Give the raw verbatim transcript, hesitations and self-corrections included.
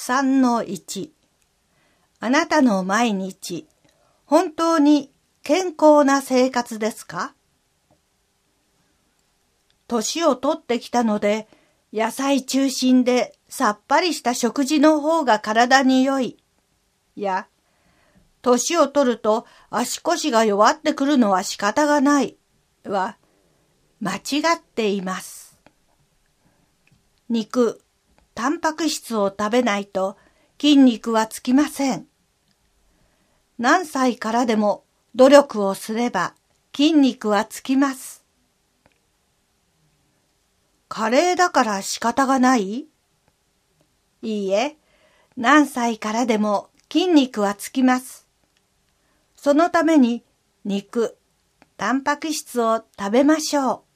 さんのいち、あなたの毎日、本当に健康な生活ですか？年を取ってきたので、野菜中心でさっぱりした食事の方が体に良い。や、年を取ると足腰が弱ってくるのは仕方がない。は、間違っています。肉、タンパク質を食べないと筋肉はつきません。何歳からでも努力をすれば筋肉はつきます。加齢だから仕方がない？いいえ、何歳からでも筋肉はつきます。そのために肉、タンパク質を食べましょう。